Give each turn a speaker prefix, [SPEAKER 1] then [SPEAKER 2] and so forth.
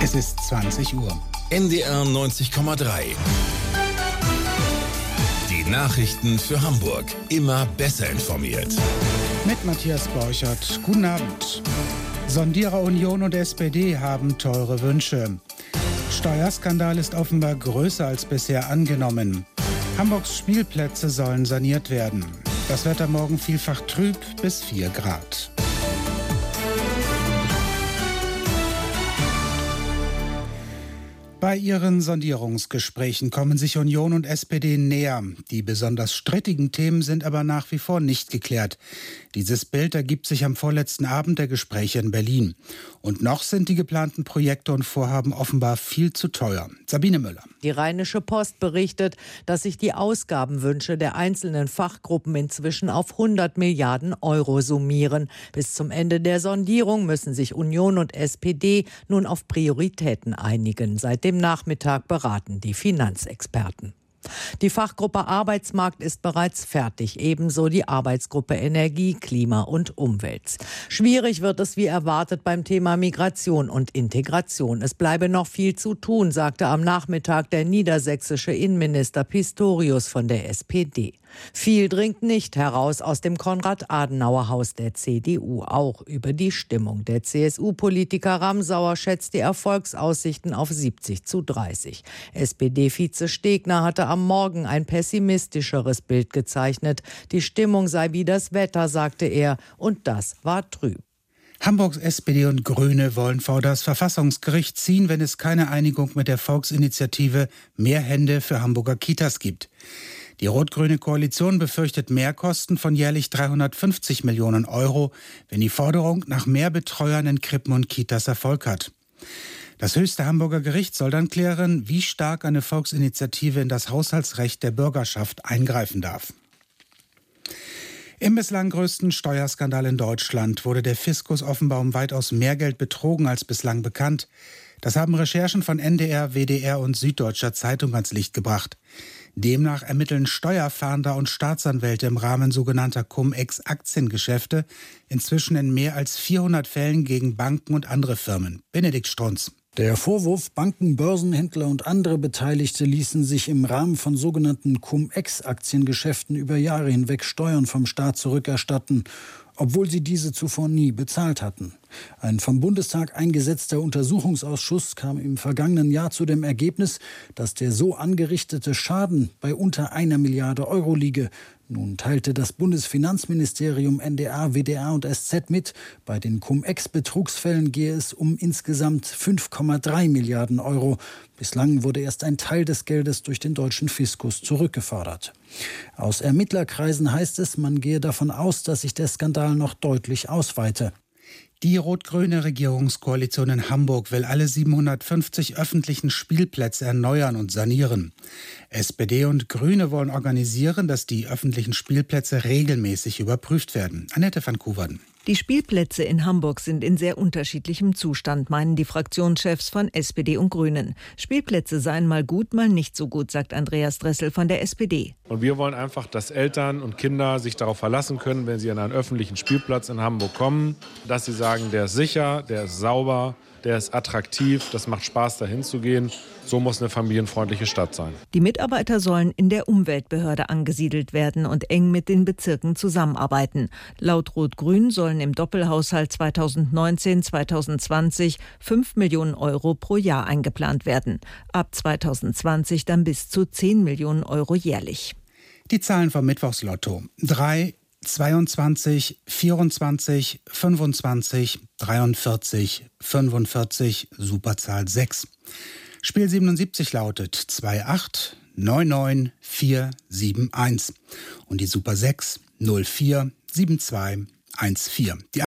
[SPEAKER 1] Es ist 20 Uhr.
[SPEAKER 2] NDR 90,3. Die Nachrichten für Hamburg. Immer besser informiert.
[SPEAKER 1] Mit Matthias Borchert. Guten Abend. Sondierer Union und SPD haben teure Wünsche. Steuerskandal ist offenbar größer als bisher angenommen. Hamburgs Spielplätze sollen saniert werden. Das Wetter morgen vielfach trüb bis 4 Grad. Bei ihren Sondierungsgesprächen kommen sich Union und SPD näher. Die besonders strittigen Themen sind aber nach wie vor nicht geklärt. Dieses Bild ergibt sich am vorletzten Abend der Gespräche in Berlin. Und noch sind die geplanten Projekte und Vorhaben offenbar viel zu teuer. Sabine Müller.
[SPEAKER 3] Die Rheinische Post berichtet, dass sich die Ausgabenwünsche der einzelnen Fachgruppen inzwischen auf 100 Milliarden Euro summieren. Bis zum Ende der Sondierung müssen sich Union und SPD nun auf Prioritäten einigen. Seit dem Nachmittag beraten die Finanzexperten. Die Fachgruppe Arbeitsmarkt ist bereits fertig, ebenso die Arbeitsgruppe Energie, Klima und Umwelt. Schwierig wird es wie erwartet beim Thema Migration und Integration. Es bleibe noch viel zu tun, sagte am Nachmittag der niedersächsische Innenminister Pistorius von der SPD. Viel dringt nicht heraus aus dem Konrad-Adenauer-Haus der CDU. Auch über die Stimmung. Der CSU-Politiker Ramsauer schätzt die Erfolgsaussichten auf 70:30. SPD-Vize Stegner hatte am Morgen ein pessimistischeres Bild gezeichnet. Die Stimmung sei wie das Wetter, sagte er, und das war trüb.
[SPEAKER 1] Hamburgs SPD und Grüne wollen vor das Verfassungsgericht ziehen, wenn es keine Einigung mit der Volksinitiative Mehr Hände für Hamburger Kitas gibt. Die rot-grüne Koalition befürchtet Mehrkosten von jährlich 350 Millionen Euro, wenn die Forderung nach mehr Betreuern in Krippen und Kitas Erfolg hat. Das höchste Hamburger Gericht soll dann klären, wie stark eine Volksinitiative in das Haushaltsrecht der Bürgerschaft eingreifen darf. Im bislang größten Steuerskandal in Deutschland wurde der Fiskus offenbar um weitaus mehr Geld betrogen als bislang bekannt. Das haben Recherchen von NDR, WDR und Süddeutscher Zeitung ans Licht gebracht. Demnach ermitteln Steuerfahnder und Staatsanwälte im Rahmen sogenannter Cum-Ex-Aktiengeschäfte inzwischen in mehr als 400 Fällen gegen Banken und andere Firmen. Benedikt Strunz.
[SPEAKER 4] Der Vorwurf, Banken, Börsenhändler und andere Beteiligte ließen sich im Rahmen von sogenannten Cum-Ex-Aktiengeschäften über Jahre hinweg Steuern vom Staat zurückerstatten, obwohl sie diese zuvor nie bezahlt hatten. Ein vom Bundestag eingesetzter Untersuchungsausschuss kam im vergangenen Jahr zu dem Ergebnis, dass der so angerichtete Schaden bei unter 1 Milliarde Euro liege. Nun teilte das Bundesfinanzministerium NDR, WDR und SZ mit, bei den Cum-Ex-Betrugsfällen gehe es um insgesamt 5,3 Milliarden Euro. Bislang wurde erst ein Teil des Geldes durch den deutschen Fiskus zurückgefordert. Aus Ermittlerkreisen heißt es, man gehe davon aus, dass sich der Skandal noch deutlich ausweite.
[SPEAKER 1] Die rot-grüne Regierungskoalition in Hamburg will alle 750 öffentlichen Spielplätze erneuern und sanieren. SPD und Grüne wollen organisieren, dass die öffentlichen Spielplätze regelmäßig überprüft werden. Annette van Koeverden.
[SPEAKER 5] Die Spielplätze in Hamburg sind in sehr unterschiedlichem Zustand, meinen die Fraktionschefs von SPD und Grünen. Spielplätze seien mal gut, mal nicht so gut, sagt Andreas Dressel von der SPD.
[SPEAKER 6] Und wir wollen einfach, dass Eltern und Kinder sich darauf verlassen können, wenn sie an einen öffentlichen Spielplatz in Hamburg kommen, dass sie sagen, der ist sicher, der ist sauber, der ist attraktiv, das macht Spaß, dahin zu gehen. So muss eine familienfreundliche Stadt sein.
[SPEAKER 5] Die Mitarbeiter sollen in der Umweltbehörde angesiedelt werden und eng mit den Bezirken zusammenarbeiten. Laut Rot-Grün sollen im Doppelhaushalt 2019-2020 5 Millionen Euro pro Jahr eingeplant werden. Ab 2020 dann bis zu 10 Millionen Euro jährlich.
[SPEAKER 1] Die Zahlen vom Mittwochslotto. 3, 22, 24, 25, 43, 45, Superzahl 6. Spiel 77 lautet 28 99 471 und die Super 6 04 72 14.